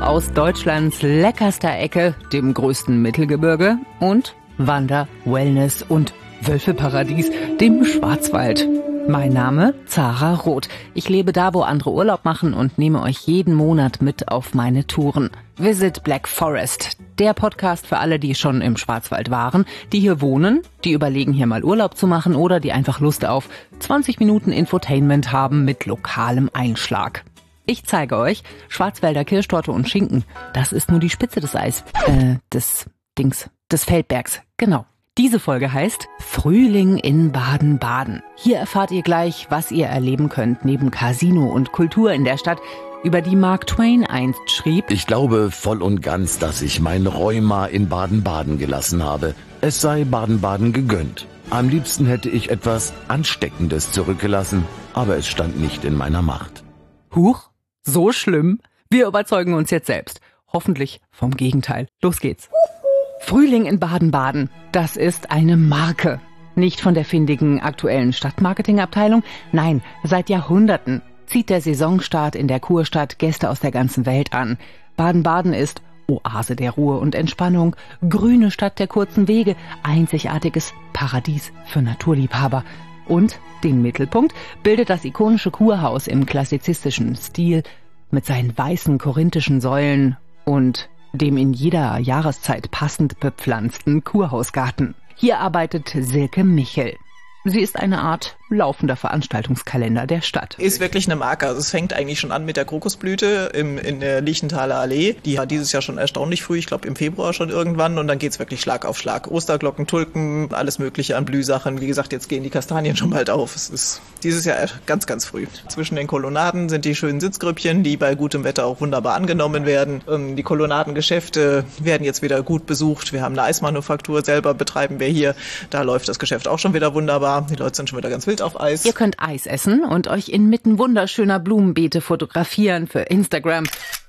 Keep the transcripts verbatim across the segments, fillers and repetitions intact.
aus Deutschlands leckerster Ecke, dem größten Mittelgebirge, und Wander-, Wellness- und Wölfeparadies, dem Schwarzwald. Mein Name Zara Roth. Ich lebe da, wo andere Urlaub machen, und nehme euch jeden Monat mit auf meine Touren. Visit Black Forest, der Podcast für alle, die schon im Schwarzwald waren, die hier wohnen, die überlegen, hier mal Urlaub zu machen oder die einfach Lust auf zwanzig Minuten Infotainment haben mit lokalem Einschlag. Ich zeige euch Schwarzwälder Kirschtorte und Schinken. Das ist nur die Spitze des Eis, äh, des Dings, des Feldbergs, genau. Diese Folge heißt Frühling in Baden-Baden. Hier erfahrt ihr gleich, was ihr erleben könnt neben Casino und Kultur in der Stadt, über die Mark Twain einst schrieb: Ich glaube voll und ganz, dass ich mein Rheuma in Baden-Baden gelassen habe. Es sei Baden-Baden gegönnt. Am liebsten hätte ich etwas Ansteckendes zurückgelassen, aber es stand nicht in meiner Macht. Huch, so schlimm? Wir überzeugen uns jetzt selbst. Hoffentlich vom Gegenteil. Los geht's. Frühling in Baden-Baden, das ist eine Marke. Nicht von der findigen aktuellen Stadtmarketingabteilung, nein, seit Jahrhunderten zieht der Saisonstart in der Kurstadt Gäste aus der ganzen Welt an. Baden-Baden ist Oase der Ruhe und Entspannung, grüne Stadt der kurzen Wege, einzigartiges Paradies für Naturliebhaber. Und den Mittelpunkt bildet das ikonische Kurhaus im klassizistischen Stil mit seinen weißen korinthischen Säulen und dem in jeder Jahreszeit passend bepflanzten Kurhausgarten. Hier arbeitet Silke Michel. Sie ist eine Art laufender Veranstaltungskalender der Stadt. Ist wirklich eine Marke. Also es fängt eigentlich schon an mit der Krokusblüte im, in der Liechenthaler Allee. Die hat dieses Jahr schon erstaunlich früh, ich glaube im Februar schon irgendwann. Und dann geht's wirklich Schlag auf Schlag. Osterglocken, Tulpen, alles mögliche an Blühsachen. Wie gesagt, jetzt gehen die Kastanien schon bald auf. Es ist dieses Jahr ganz, ganz früh. Zwischen den Kolonnaden sind die schönen Sitzgrüppchen, die bei gutem Wetter auch wunderbar angenommen werden. Die Kolonnadengeschäfte werden jetzt wieder gut besucht. Wir haben eine Eismanufaktur, selber betreiben wir hier. Da läuft das Geschäft auch schon wieder wunderbar. Die Leute sind schon wieder ganz wild auf Eis. Ihr könnt Eis essen und euch inmitten wunderschöner Blumenbeete fotografieren für Instagram.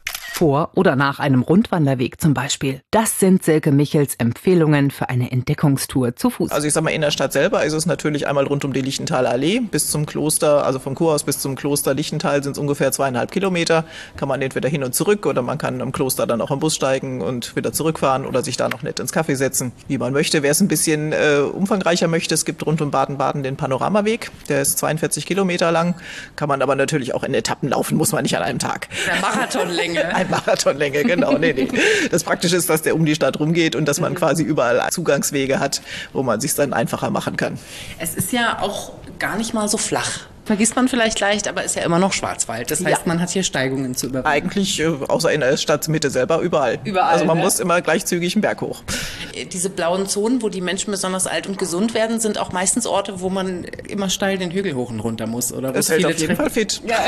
Vor oder nach einem Rundwanderweg zum Beispiel. Das sind Silke Michels Empfehlungen für eine Entdeckungstour zu Fuß. Also ich sag mal, in der Stadt selber ist es natürlich einmal rund um die Liechenthaler Allee bis zum Kloster, also vom Kurhaus bis zum Kloster Liechtental sind es ungefähr zweieinhalb Kilometer. Kann man entweder hin und zurück oder man kann am Kloster dann auch am Bus steigen und wieder zurückfahren oder sich da noch nett ins Café setzen, wie man möchte. Wer es ein bisschen äh, umfangreicher möchte, es gibt rund um Baden-Baden den Panoramaweg. Der ist zweiundvierzig Kilometer lang. Kann man aber natürlich auch in Etappen laufen, muss man nicht an einem Tag. Der Marathonlänge. Ein Marathonlänge, genau. Nee, nee. Das Praktische ist, dass der um die Stadt rumgeht und dass man quasi überall Zugangswege hat, wo man sich dann einfacher machen kann. Es ist ja auch gar nicht mal so flach. Vergisst man vielleicht leicht, aber ist ja immer noch Schwarzwald. Das heißt, ja, man hat hier Steigungen zu überwinden. Eigentlich, äh, außer in der Stadtmitte selber, überall. Überall, also man ne? muss immer gleich zügig einen Berg hoch. Diese blauen Zonen, wo die Menschen besonders alt und gesund werden, sind auch meistens Orte, wo man immer steil den Hügel hoch und runter muss. Oder das hält auf jeden Fall fit. Ja.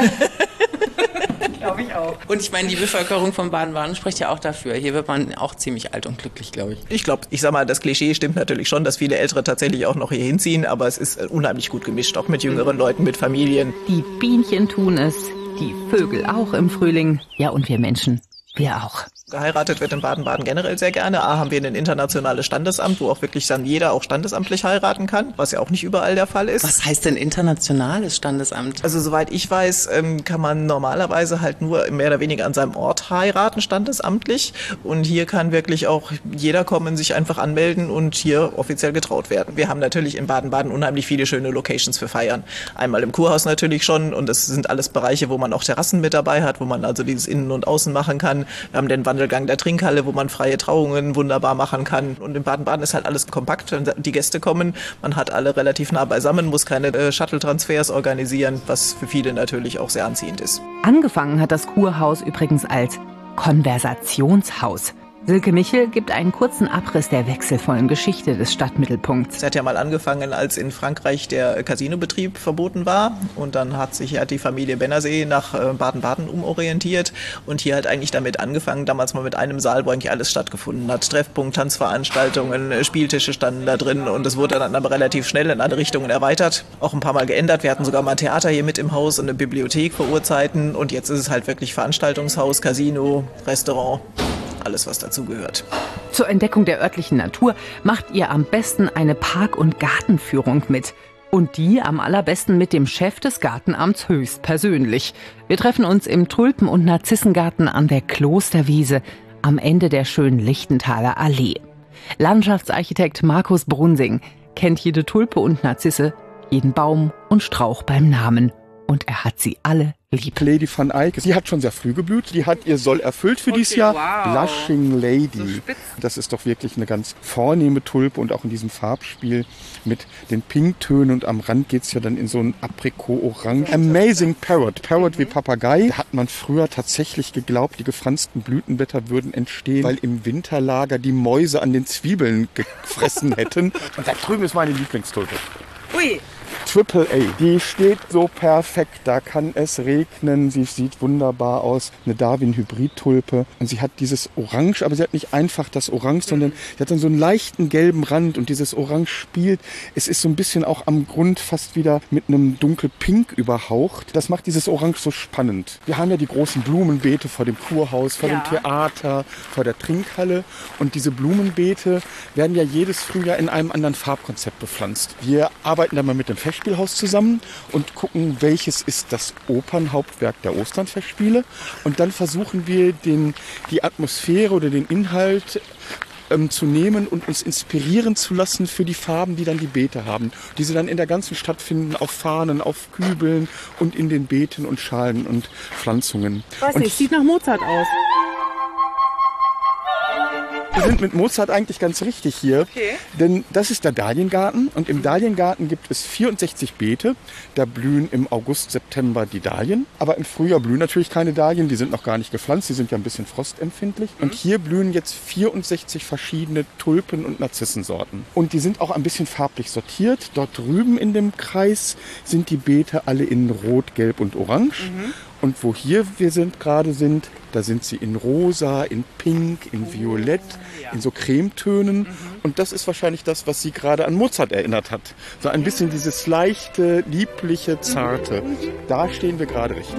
Glaube ich auch. Und ich meine, die Bevölkerung von Baden-Baden spricht ja auch dafür. Hier wird man auch ziemlich alt und glücklich, glaube ich. Ich glaube, ich sag mal, das Klischee stimmt natürlich schon, dass viele Ältere tatsächlich auch noch hier hinziehen, aber es ist unheimlich gut gemischt, auch mit jüngeren Leuten, mit Familien. Die Bienchen tun es, die Vögel auch im Frühling, ja, und wir Menschen, wir auch. Geheiratet wird in Baden-Baden generell sehr gerne. A, haben wir ein internationales Standesamt, wo auch wirklich dann jeder auch standesamtlich heiraten kann, was ja auch nicht überall der Fall ist. Was heißt denn internationales Standesamt? Also soweit ich weiß, kann man normalerweise halt nur mehr oder weniger an seinem Ort heiraten, standesamtlich. Und hier kann wirklich auch jeder kommen, sich einfach anmelden und hier offiziell getraut werden. Wir haben natürlich in Baden-Baden unheimlich viele schöne Locations für Feiern. Einmal im Kurhaus natürlich schon, und das sind alles Bereiche, wo man auch Terrassen mit dabei hat, wo man also dieses Innen und Außen machen kann. Wir haben den Wandelgang der Trinkhalle, wo man freie Trauungen wunderbar machen kann. Und in Baden-Baden ist halt alles kompakt, wenn die Gäste kommen. Man hat alle relativ nah beisammen, muss keine äh, Shuttle-Transfers organisieren, was für viele natürlich auch sehr anziehend ist. Angefangen hat das Kurhaus übrigens als Konversationshaus. Silke Michel gibt einen kurzen Abriss der wechselvollen Geschichte des Stadtmittelpunkts. Es hat ja mal angefangen, als in Frankreich der Casinobetrieb verboten war. Und dann hat sich ja die Familie Benazet nach Baden-Baden umorientiert. Und hier hat eigentlich damit angefangen, damals mal mit einem Saal, wo eigentlich alles stattgefunden hat. Treffpunkt, Tanzveranstaltungen, Spieltische standen da drin. Und es wurde dann aber relativ schnell in alle Richtungen erweitert. Auch ein paar Mal geändert. Wir hatten sogar mal ein Theater hier mit im Haus und eine Bibliothek vor Urzeiten. Und jetzt ist es halt wirklich Veranstaltungshaus, Casino, Restaurant. Alles, was dazu gehört. Zur Entdeckung der örtlichen Natur macht ihr am besten eine Park- und Gartenführung mit. Und die am allerbesten mit dem Chef des Gartenamts höchstpersönlich. Wir treffen uns im Tulpen- und Narzissengarten an der Klosterwiese am Ende der schönen Lichtenthaler Allee. Landschaftsarchitekt Markus Brunsing kennt jede Tulpe und Narzisse, jeden Baum und Strauch beim Namen. Und er hat sie alle lieb. Lady van Eyck, die hat schon sehr früh geblüht. Die hat ihr Soll erfüllt für okay, dieses Jahr. Wow. Blushing Lady. So das ist doch wirklich eine ganz vornehme Tulpe und auch in diesem Farbspiel mit den Pinktönen. Und am Rand geht es ja dann in so ein Aprikot-Orange. Amazing Parrot. Parrot wie Papagei. Da hat man früher tatsächlich geglaubt, die gefransten Blütenblätter würden entstehen, weil im Winterlager die Mäuse an den Zwiebeln gefressen hätten. Und da drüben ist meine Lieblingstulpe. Ui. Triple A, die steht so perfekt, da kann es regnen, sie sieht wunderbar aus, eine Darwin-Hybrid-Tulpe und sie hat dieses Orange, aber sie hat nicht einfach das Orange, sondern sie hat dann so einen leichten gelben Rand und dieses Orange spielt, es ist so ein bisschen auch am Grund fast wieder mit einem dunkelpink überhaucht. Das macht dieses Orange so spannend. Wir haben ja die großen Blumenbeete vor dem Kurhaus, vor ja. dem Theater, vor der Trinkhalle und diese Blumenbeete werden ja jedes Frühjahr in einem anderen Farbkonzept bepflanzt. Wir arbeiten da mal mit dem Festspielhaus zusammen und gucken, welches ist das Opernhauptwerk der Osternfestspiele. Und dann versuchen wir, den, die Atmosphäre oder den Inhalt ähm, zu nehmen und uns inspirieren zu lassen für die Farben, die dann die Beete haben. Die sie dann in der ganzen Stadt finden, auf Fahnen, auf Kübeln und in den Beeten und Schalen und Pflanzungen. Weiß nicht, sieht nach Mozart aus. Wir sind mit Mozart eigentlich ganz richtig hier, okay. Denn das ist der Dahliengarten und im Dahliengarten gibt es vierundsechzig Beete. Da blühen im August, September die Dahlien, aber im Frühjahr blühen natürlich keine Dahlien, die sind noch gar nicht gepflanzt, die sind ja ein bisschen frostempfindlich. Mhm. Und hier blühen jetzt vierundsechzig verschiedene Tulpen- und Narzissensorten. Und die sind auch ein bisschen farblich sortiert. Dort drüben in dem Kreis sind die Beete alle in Rot, Gelb und Orange. Mhm. Und wo hier wir sind, gerade sind, da sind sie in Rosa, in Pink, in Violett, in so Cremetönen. Mhm. Und das ist wahrscheinlich das, was sie gerade an Mozart erinnert hat. So ein bisschen dieses leichte, liebliche, zarte. Da stehen wir gerade richtig.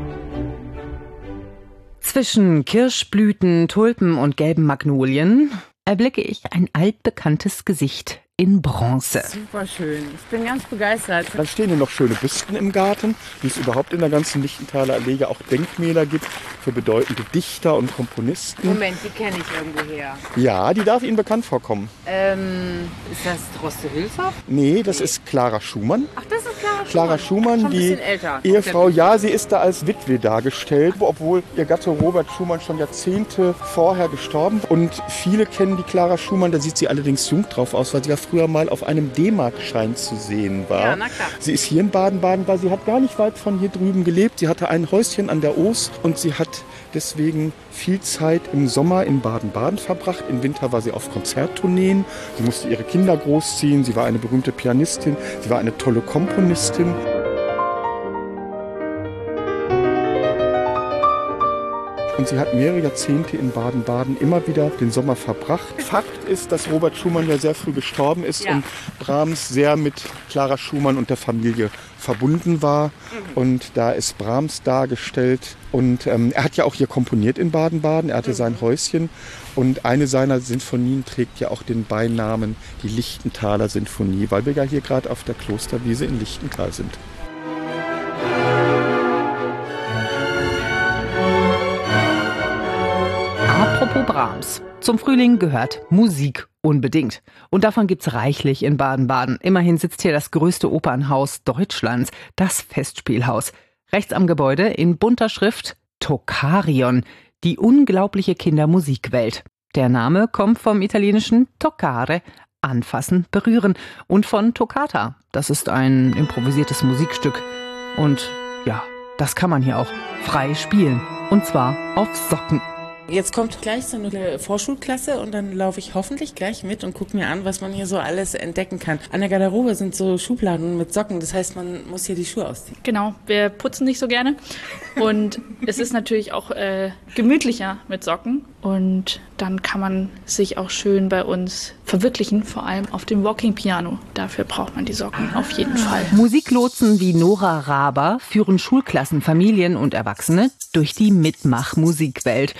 Zwischen Kirschblüten, Tulpen und gelben Magnolien erblicke ich ein altbekanntes Gesicht in Bronze. Super schön. Ich bin ganz begeistert. Dann stehen hier noch schöne Büsten im Garten, wie es überhaupt in der ganzen Lichtenthaler Allee auch Denkmäler gibt für bedeutende Dichter und Komponisten. Moment, die kenne ich irgendwoher. Ja, die darf Ihnen bekannt vorkommen. Ähm, ist das Droste Hülshoff? Nee, das nee. ist Clara Schumann. Ach, das ist Clara Schumann. Clara Schumann, schon ein die älter. Ehefrau, ja, sie ist da als Witwe dargestellt, obwohl ihr Gatte Robert Schumann schon Jahrzehnte vorher gestorben ist. Und viele kennen die Clara Schumann, da sieht sie allerdings jung drauf aus, weil sie ja früher mal auf einem D-Mark-Schein zu sehen war. Ja, na klar. Sie ist hier in Baden-Baden, weil sie hat gar nicht weit von hier drüben gelebt. Sie hatte ein Häuschen an der Oos und sie hat deswegen viel Zeit im Sommer in Baden-Baden verbracht. Im Winter war sie auf Konzerttourneen. Sie musste ihre Kinder großziehen. Sie war eine berühmte Pianistin. Sie war eine tolle Komponistin. Und sie hat mehrere Jahrzehnte in Baden-Baden immer wieder den Sommer verbracht. Fakt ist, dass Robert Schumann ja sehr früh gestorben ist ja. und Brahms sehr mit Clara Schumann und der Familie verbunden war. Mhm. Und da ist Brahms dargestellt. Und ähm, er hat ja auch hier komponiert in Baden-Baden. Er hatte mhm. sein Häuschen. Und eine seiner Sinfonien trägt ja auch den Beinamen die Lichtenthaler Sinfonie, weil wir ja hier gerade auf der Klosterwiese in Lichtental sind. Apropos Brahms. Zum Frühling gehört Musik unbedingt. Und davon gibt's reichlich in Baden-Baden. Immerhin sitzt hier das größte Opernhaus Deutschlands, das Festspielhaus. Rechts am Gebäude in bunter Schrift Toccarion, die unglaubliche Kindermusikwelt. Der Name kommt vom italienischen toccare, anfassen, berühren, und von Toccata. Das ist ein improvisiertes Musikstück. Und ja, das kann man hier auch frei spielen. Und zwar auf Socken. Jetzt kommt gleich so eine Vorschulklasse und dann laufe ich hoffentlich gleich mit und gucke mir an, was man hier so alles entdecken kann. An der Garderobe sind so Schubladen mit Socken, das heißt, man muss hier die Schuhe ausziehen. Genau, wir putzen nicht so gerne und es ist natürlich auch äh, gemütlicher mit Socken und dann kann man sich auch schön bei uns verwirklichen, vor allem auf dem Walking Piano. Dafür braucht man die Socken auf jeden Fall. Musiklotsen wie Nora Raber führen Schulklassen, Familien und Erwachsene durch die Mitmach-Musikwelt.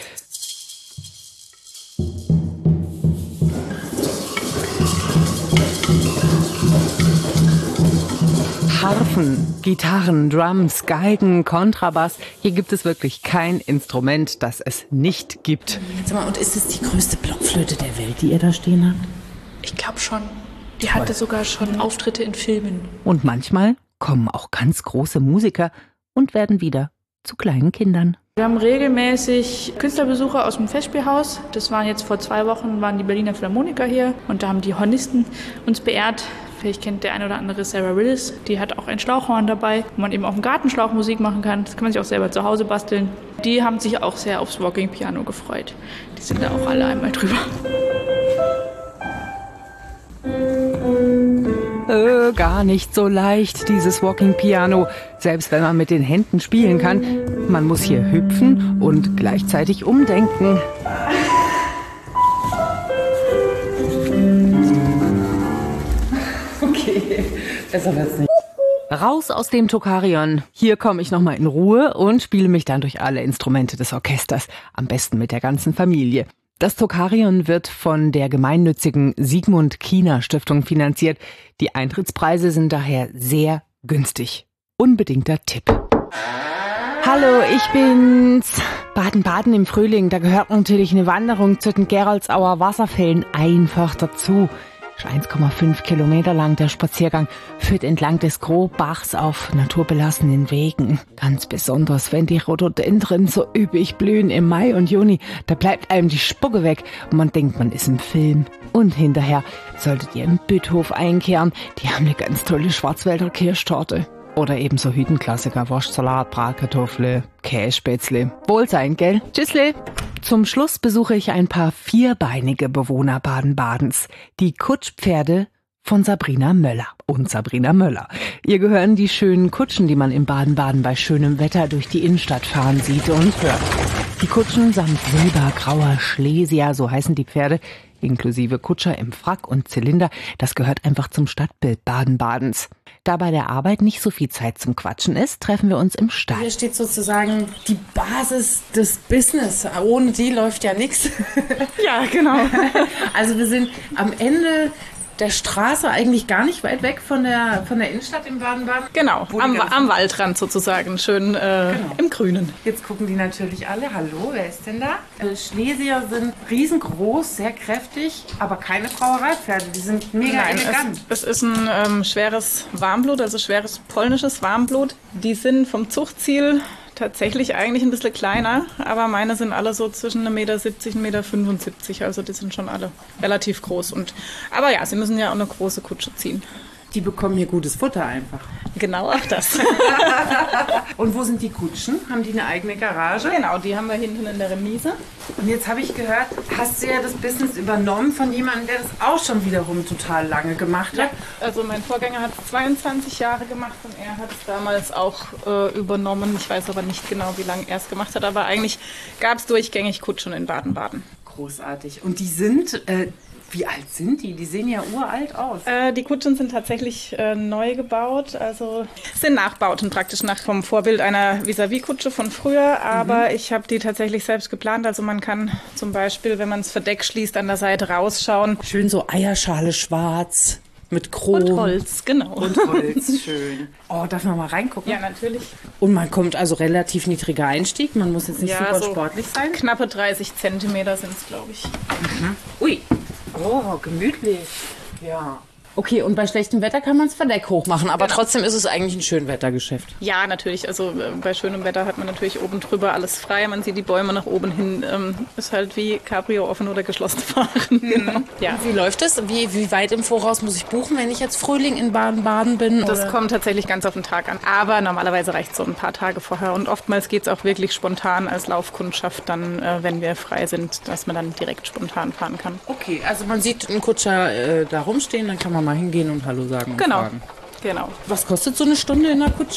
Harfen, Gitarren, Drums, Geigen, Kontrabass. Hier gibt es wirklich kein Instrument, das es nicht gibt. Sag mal, und ist es die größte Blockflöte der Welt, die ihr da stehen habt? Ich glaube schon. Die hatte sogar schon Auftritte in Filmen. Und manchmal kommen auch ganz große Musiker und werden wieder zu kleinen Kindern. Wir haben regelmäßig Künstlerbesucher aus dem Festspielhaus. Das waren jetzt vor zwei Wochen, waren die Berliner Philharmoniker hier. Und da haben die Hornisten uns beehrt. Vielleicht kennt der eine oder andere Sarah Willis. Die hat auch ein Schlauchhorn dabei, wo man eben auf dem Gartenschlauch Musik machen kann. Das kann man sich auch selber zu Hause basteln. Die haben sich auch sehr aufs Walking Piano gefreut. Die sind da auch alle einmal drüber. Äh, gar nicht so leicht, dieses Walking Piano. Selbst wenn man mit den Händen spielen kann. Man muss hier hüpfen und gleichzeitig umdenken. Okay, besser wird's nicht. Raus aus dem Tokarion. Hier komme ich nochmal in Ruhe und spiele mich dann durch alle Instrumente des Orchesters. Am besten mit der ganzen Familie. Das Tokarion wird von der gemeinnützigen Sigmund Kiener Stiftung finanziert. Die Eintrittspreise sind daher sehr günstig. Unbedingter Tipp. Hallo, ich bin's. Baden-Baden im Frühling, da gehört natürlich eine Wanderung zu den Geroldsauer Wasserfällen einfach dazu. eins Komma fünf Kilometer lang der Spaziergang führt entlang des Grobachs auf naturbelassenen Wegen. Ganz besonders, wenn die Rhododendren so üppig blühen im Mai und Juni, da bleibt einem die Spucke weg und man denkt, man ist im Film. Und hinterher solltet ihr im Büthof einkehren, die haben eine ganz tolle Schwarzwälder Kirschtorte. Oder ebenso Hüttenklassiker, Wurstsalat, Bratkartoffel, Kässpätzle. Wohlsein, gell? Tschüssle! Zum Schluss besuche ich ein paar vierbeinige Bewohner Baden-Badens. Die Kutschpferde von Sabrina Möller und Sabrina Möller. Ihr gehören die schönen Kutschen, die man in Baden-Baden bei schönem Wetter durch die Innenstadt fahren sieht und hört. Die Kutschen samt silbergrauer Schlesier, so heißen die Pferde, inklusive Kutscher im Frack und Zylinder, das gehört einfach zum Stadtbild Baden-Badens. Da bei der Arbeit nicht so viel Zeit zum Quatschen ist, treffen wir uns im Stall. Hier steht sozusagen die Basis des Business. Ohne die läuft ja nichts. Ja, genau. Also wir sind am Ende der Straße, eigentlich gar nicht weit weg von der, von der Innenstadt in Baden-Baden. Genau, am, am Waldrand sozusagen, schön äh, genau. Im Grünen. Jetzt gucken die natürlich alle. Hallo, wer ist denn da? Äh, Schlesier sind riesengroß, sehr kräftig, aber keine Brauereipferde. Die sind mega Nein, elegant. Es, es ist ein ähm, schweres Warmblut, also schweres polnisches Warmblut. Die sind vom Zuchtziel tatsächlich eigentlich ein bisschen kleiner, aber meine sind alle so zwischen eins Komma siebzig Meter und eins Komma fünfundsiebzig, also die sind schon alle relativ groß. Und, aber ja, sie müssen ja auch eine große Kutsche ziehen. Die bekommen hier gutes Futter einfach. Genau auch das. Und wo sind die Kutschen? Haben die eine eigene Garage? Genau, die haben wir hinten in der Remise. Und jetzt habe ich gehört, hast du ja das Business übernommen von jemandem, der das auch schon wiederum total lange gemacht hat. Ja, also mein Vorgänger hat zweiundzwanzig Jahre gemacht und er hat es damals auch äh, übernommen. Ich weiß aber nicht genau, wie lange er es gemacht hat, aber eigentlich gab es durchgängig Kutschen in Baden-Baden. Großartig. Und die sind... Äh, Wie alt sind die? Die sehen ja uralt aus. Äh, die Kutschen sind tatsächlich äh, neu gebaut, also sind Nachbauten praktisch nach vom Vorbild einer Vis-à-vis-Kutsche von früher, aber mhm. ich habe die tatsächlich selbst geplant. Also man kann zum Beispiel, wenn man das Verdeck schließt, an der Seite rausschauen. Schön so Eierschale schwarz mit Chrom. Und Holz, genau. Und Holz, schön. Oh, darf man mal reingucken? Ja, natürlich. Und man kommt also relativ niedriger Einstieg, man muss jetzt nicht ja, super so sportlich sein. Knappe dreißig Zentimeter sind es, glaube ich. Mhm. Ui. Oh, gemütlich. Ja. Okay, und bei schlechtem Wetter kann man das Verdeck hochmachen, aber genau. Trotzdem ist es eigentlich ein Schönwettergeschäft. Ja, natürlich. Also äh, bei schönem Wetter hat man natürlich oben drüber alles frei. Man sieht die Bäume nach oben hin. Ähm, ist halt wie Cabrio offen oder geschlossen fahren. Mhm. Ja. Wie läuft das? Wie, wie weit im Voraus muss ich buchen, wenn ich jetzt Frühling in Baden-Baden bin? Das oder? Kommt tatsächlich ganz auf den Tag an. Aber normalerweise reicht es so ein paar Tage vorher. Und oftmals geht es auch wirklich spontan als Laufkundschaft, dann, äh, wenn wir frei sind, dass man dann direkt spontan fahren kann. Okay, also man sieht einen Kutscher äh, da rumstehen, dann kann man mal hingehen und Hallo sagen und genau. fragen. Genau. Was kostet so eine Stunde in der Kutsche?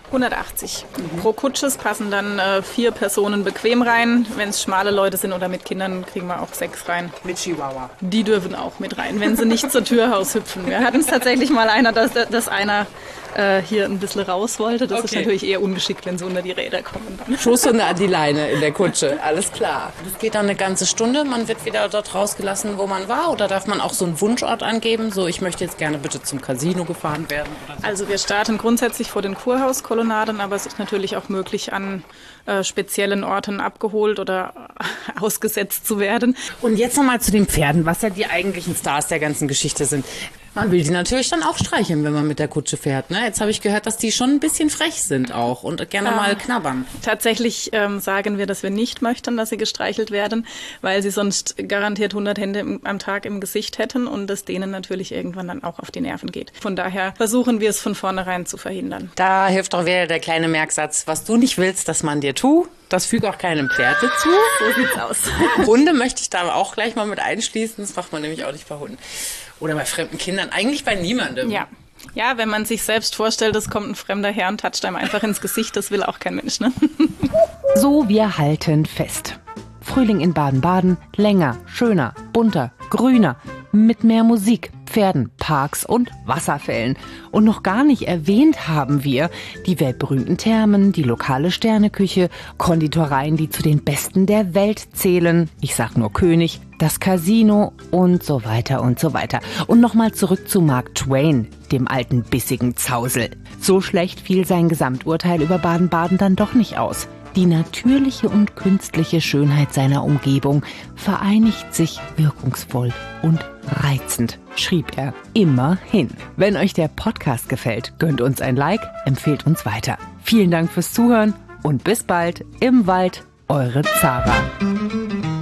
hundertachtzig. Mhm. Pro Kutsches passen dann äh, vier Personen bequem rein. Wenn es schmale Leute sind oder mit Kindern, kriegen wir auch sechs rein. Mit Chihuahua. Die dürfen auch mit rein, wenn sie nicht zur Tür raushüpfen. Wir hatten es tatsächlich mal einer, dass, dass einer äh, hier ein bisschen raus wollte. Das okay. ist natürlich eher ungeschickt, wenn sie unter die Räder kommen. Dann. Schuhshunde an die Leine in der Kutsche, alles klar. Das geht dann eine ganze Stunde. Man wird wieder dort rausgelassen, wo man war. Oder darf man auch so einen Wunschort angeben? So, ich möchte jetzt gerne bitte zum Casino gefahren werden. Oder so. Also wir starten grundsätzlich vor den Kurhauskolonnaden, aber es ist natürlich auch möglich, an äh, speziellen Orten abgeholt oder ausgesetzt zu werden. Und jetzt nochmal zu den Pferden, was ja die eigentlichen Stars der ganzen Geschichte sind. Man will die natürlich dann auch streicheln, wenn man mit der Kutsche fährt. Ne? Jetzt habe ich gehört, dass die schon ein bisschen frech sind auch und gerne ja. mal knabbern. Tatsächlich ähm, sagen wir, dass wir nicht möchten, dass sie gestreichelt werden, weil sie sonst garantiert hundert Hände im, am Tag im Gesicht hätten und es denen natürlich irgendwann dann auch auf die Nerven geht. Von daher versuchen wir es von vornherein zu verhindern. Da hilft doch wieder der kleine Merksatz, was du nicht willst, dass man dir tu. Das fügt auch keinem Pferde zu. So sieht's aus. Hunde möchte ich da auch gleich mal mit einschließen. Das macht man nämlich auch nicht bei Hunden. Oder bei fremden Kindern. Eigentlich bei niemandem. Ja. Ja, wenn man sich selbst vorstellt, es kommt ein fremder her und toucht einem einfach ins Gesicht, das will auch kein Mensch, ne? So, wir halten fest. Frühling in Baden-Baden, länger, schöner, bunter, grüner, mit mehr Musik, Pferden, Parks und Wasserfällen. Und noch gar nicht erwähnt haben wir die weltberühmten Thermen, die lokale Sterneküche, Konditoreien, die zu den besten der Welt zählen. Ich sag nur König, das Casino und so weiter und so weiter. Und nochmal zurück zu Mark Twain, dem alten bissigen Zausel. So schlecht fiel sein Gesamturteil über Baden-Baden dann doch nicht aus. Die natürliche und künstliche Schönheit seiner Umgebung vereinigt sich wirkungsvoll und reizend, schrieb er immerhin. Wenn euch der Podcast gefällt, gönnt uns ein Like, empfehlt uns weiter. Vielen Dank fürs Zuhören und bis bald im Wald, eure Zara.